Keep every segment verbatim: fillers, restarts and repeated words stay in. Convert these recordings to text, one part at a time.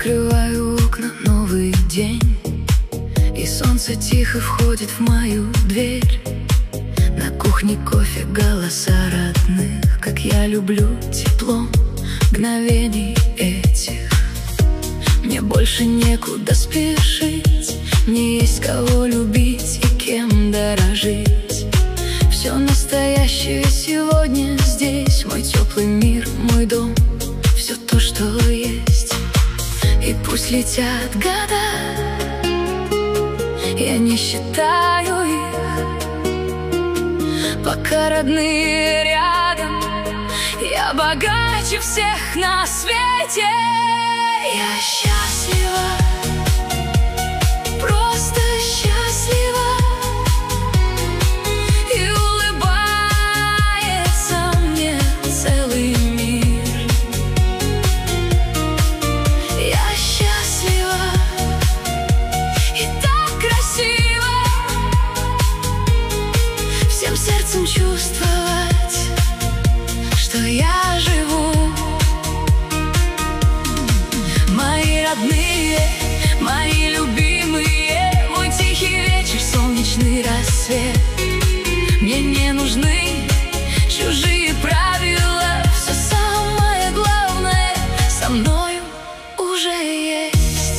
Открываю окна, новый день, и солнце тихо входит в мою дверь. На кухне кофе, голоса родных, как я люблю тепло мгновений этих. Мне больше некуда спешить, мне есть кого любить и кем дорожить. Все настоящее сегодня здесь, мой теплый мир, мой дом, все то, что есть. И пусть летят года, я не считаю их, пока родные рядом, я богаче всех на свете. Я счастлива, просто счастлива, и улыбается мне целый мир. Я счастлива и так красиво, всем сердцем чувствовать, что я живу. Мои родные, мои любимые, мой тихий вечер, солнечный рассвет. Мне не нужны чужие правила, все самое главное со мною уже есть.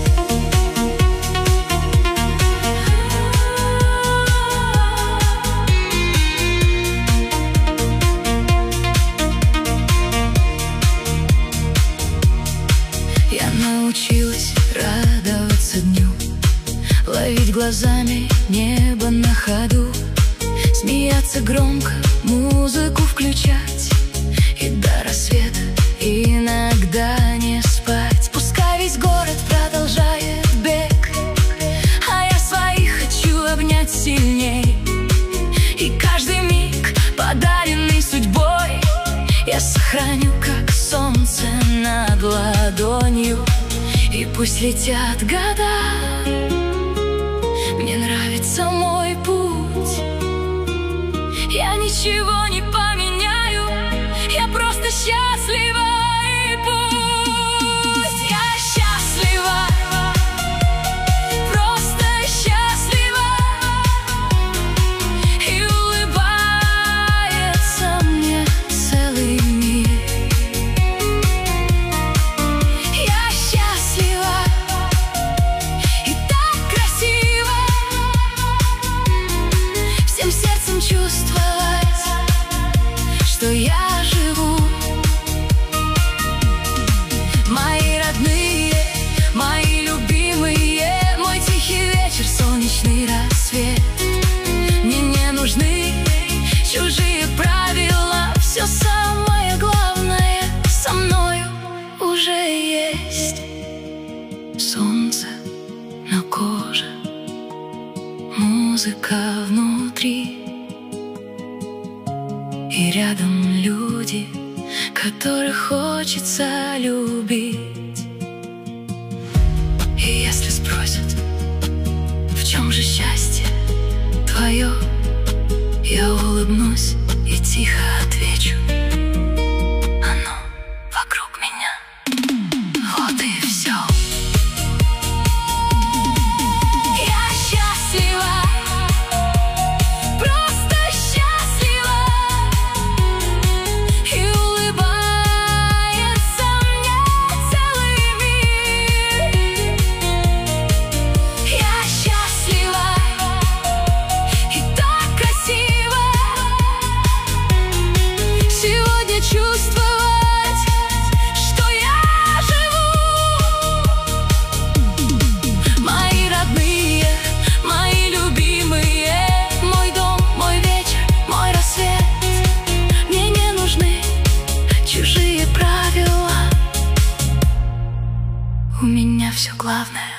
Я научилась радоваться дню, ловить глазами небо на ходу, смеяться громко, музыку включать и до рассвета иногда не спать. Пускай весь город продолжает бег, а я своих хочу обнять сильней. И каждый миг, подаренный судьбой, я сохраню, как солнце над ладонью. И пусть летят года, мне нравится мой путь, я ничего не поменяю, я просто счастлива. И пусть я счастлива, просто счастлива, и улыбается мне целый мир. Я счастлива и так красиво, всем сердцем чувствовать, что я живу. Мои родные, мои любимые, мой тихий вечер, солнечный рассвет. Мне не нужны чужие правила, все самое главное со мною уже есть. Солнце на коже, музыка внутри, и рядом люди, которых хочется любить. И если спросят, в чем же счастье твое, я улыбнусь и тихо отвечу: оно вокруг меня. Вот и все. Я счастлива, просто счастлива, и улыбается мне целый мир. Я счастлива и так красиво, сегодня чувствовать, что я живу. Мои родные, мои любимые, мой дом, мой вечер, мой рассвет. Мне не нужны чужие правила, у меня все главное